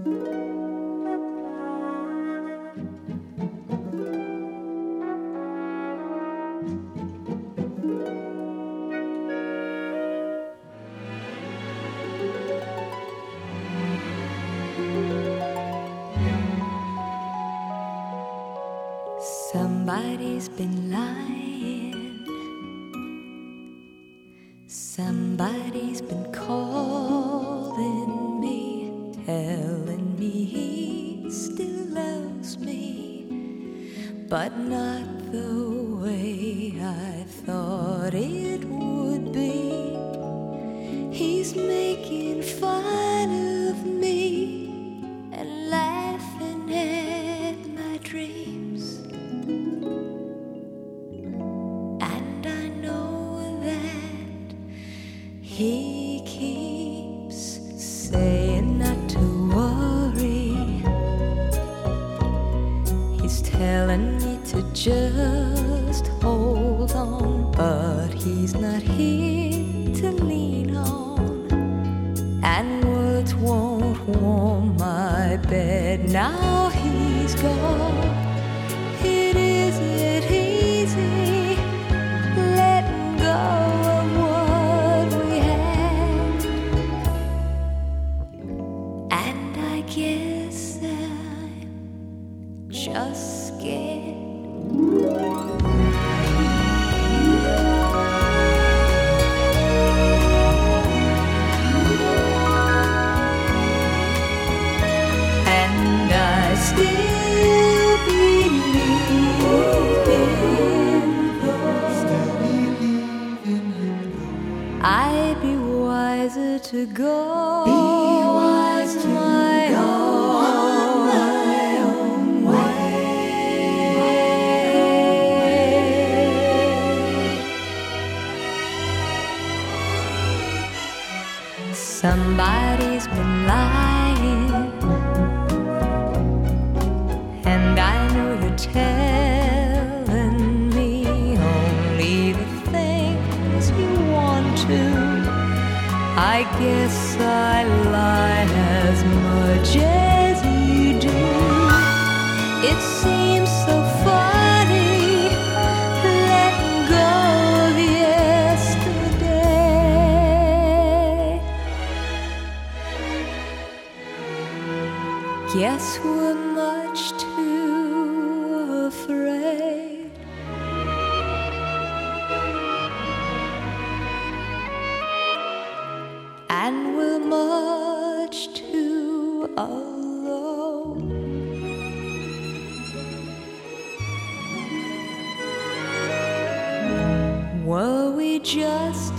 Somebody's been lying. Somebody's been calling me, telling me he still loves me, but not the way I thought it would be. He's making fun of me and laughing at my dreams. And I know that he keeps saying not to worry. He's telling me to just hold on, but he's not here to lean on. And words won't warm my bed now he's gone. It isn't easy letting go of what we had, and I guess I'm just scared. And I still believe in him. I'd be wiser to go. Be wise to my own way. Somebody's been lying, and I know you're telling me only the things you want to. I guess I lie as much as you do. It seems so funny letting go of yesterday. Guess we're much too afraid. And we're much too alone. Were we just